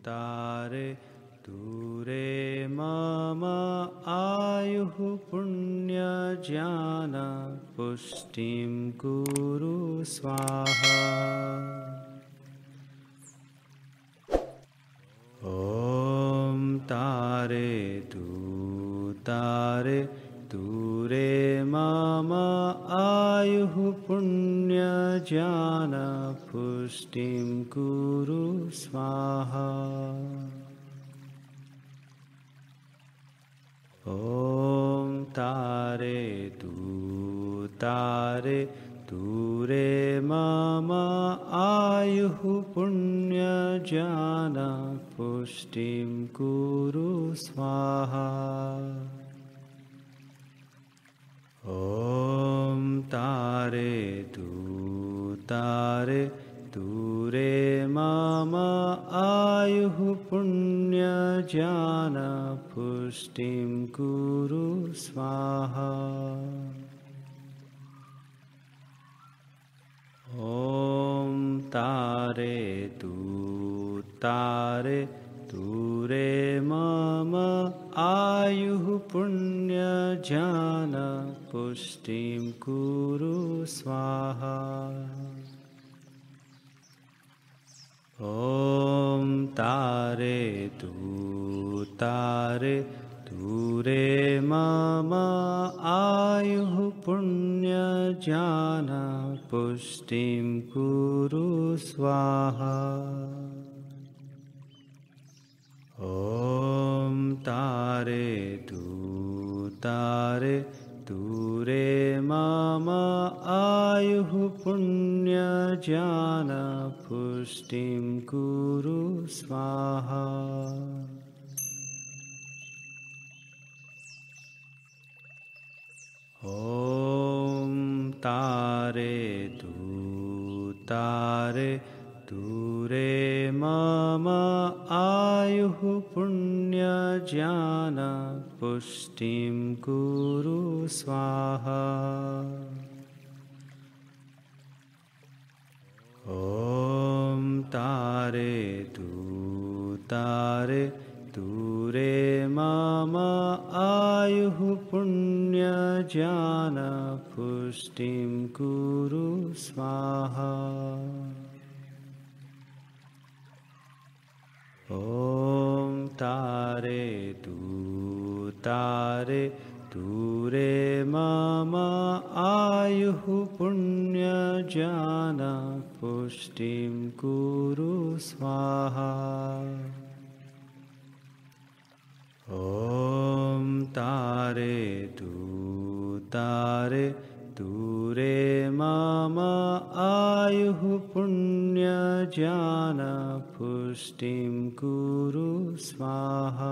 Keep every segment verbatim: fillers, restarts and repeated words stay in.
तारे दूरे मम आयुः पुण्यज्ञान पुष्टिं कुरु स्वाहा। ॐ तारे तु तारे दूरे मम आयुः पुण्यज्ञान पुष्टिं कुरु स्वाहा। ॐ तारे तु तारे दूरे मम आयुः पुण्यज्ञान पुष्टिं कुरु स्वाहा। ॐ तारे तु तारे दूरे मम आयुः पुण्यज्ञान पुष्टिं कुरु स्वाहा। ॐ तारे तु तारे दूरे मम आयुः पुण्यज्ञान पुष्टिं कुरु स्वाहा। ॐ तारे तु तारे दूरे मम आयुः पुण्यज्ञान पुष्टिं कुरु स्वाहा। ॐ तारे तु तारे दूरे मम आयुः पुण्यज्ञान पुष्टिं कुरु स्वाहा। ॐ तारे तु तारे दूरे मम आयुः पुण्यज्ञान पुष्टिं कुरु स्वाहा। ॐ तारे तु तारे दूरे मम आयुः पुण्यज्ञान पुष्टिं कुरु स्वाहा। ॐ तारे तु तारे दूरे मम आयुः पुण्यज्ञान पुष्टिं कुरु स्वाहा। ॐ तारे तु तारे दूरे मम आयुः पुण्यज्ञान पुष्टिं कुरु स्वाहा।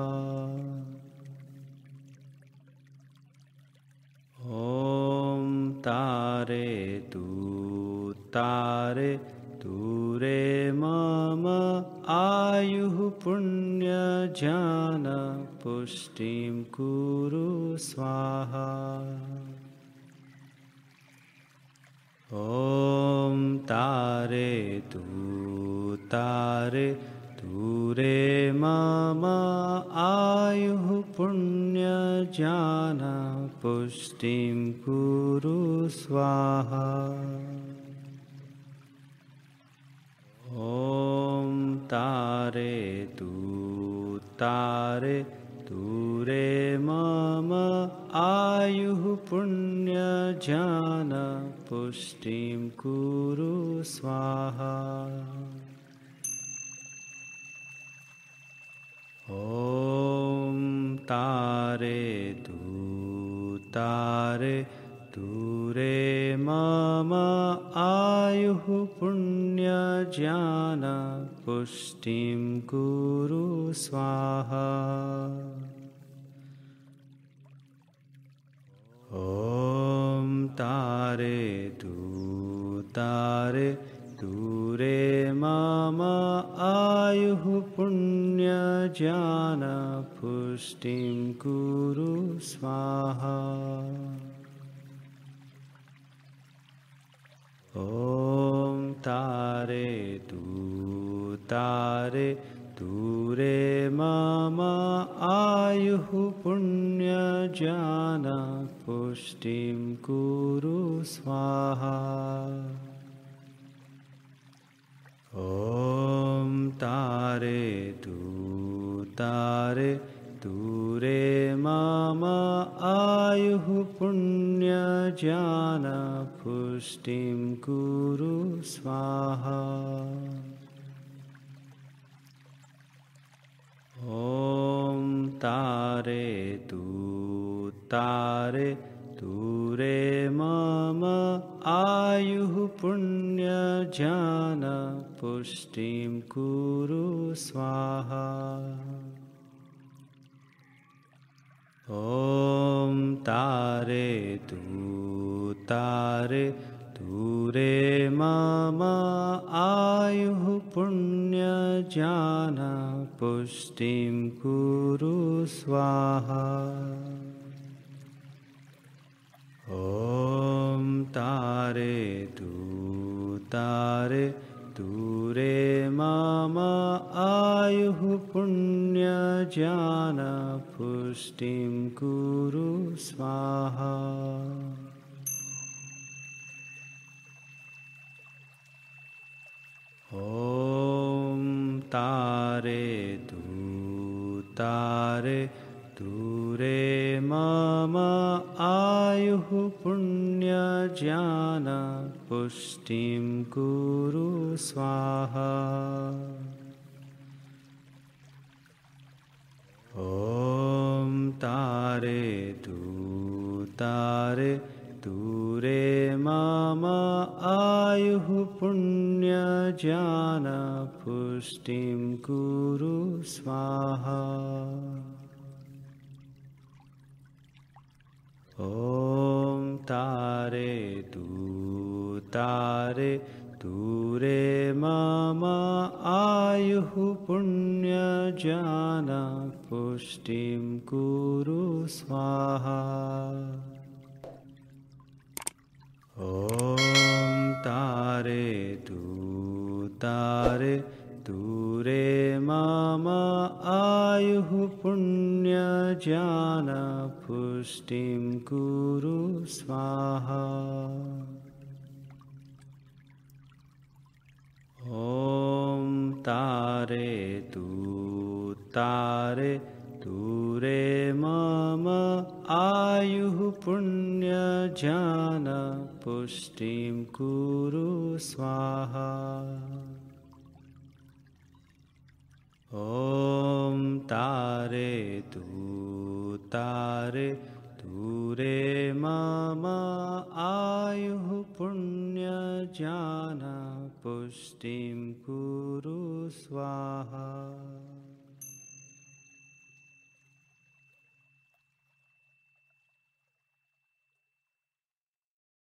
ॐ तारे तु तारे दूरे मम आयुः पुण्यज्ञान पुष्टिं कुरु स्वाहा। ॐ तारे तु तारे दूरे मम आयुः पुण्यज्ञान पुष्टिं कुरु स्वाहा। ॐ तारे तु तारे दूरे मम आयुः पुण्यज्ञान पुष्टिं कुरु स्वाहा। ॐ तारे तु तारे दूरे मम आयुः पुण्यज्ञान पुष्टिं कुरु स्वाहा। ॐ तारे तु तारे दूरे मम आयुः पुण्यज्ञान पुष्टिं कुरु स्वाहा। ॐ तारे तु तारे दूरे मम आयुः पुण्यज्ञान पुष्टिं कुरु स्वाहा। ॐ तारयतु तारयतु रे मम आयुः पुण्यज्ञान पुष्टिं कुरु स्वाहा। ॐ तारयतु तारयतु रे मम आयुः पुण्यज्ञान पुष्टिं कुरु स्वाहा। ॐ तारयतु तारयतु रे मम आयुः पुण्यज्ञान पुष्टिं कुरु स्वाहा। ॐ तारयतु तारयतु रे मम आयुः पुण्यज्ञान पुष्टिं कुरु स्वाहा। ॐ तारयतु तारयतु रे मम आयुः पुण्यज्ञान पुष्टिं कुरु स्वाहा। ॐ तारयतु तारयतु रे मम आयुः पुण्यज्ञान पुष्टिं कुरु स्वाहा। ॐ तारयतु तारयतु रे मम आयुः पुण्यज्ञान पुष्टिं कुरु स्वाहा। ॐ तारयतु तारयतु रे मम आयुः पुण्यज्ञान पुष्टिं कुरु स्वाहा। ॐ तारयतु तारयतु रे मम आयुः पुण्यज्ञान पुष्टिं कुरु स्वाहा। ॐ तारयतु तारयतु रे मम आयुः पुण्यज्ञान पुष्टिं कुरु स्वाहा।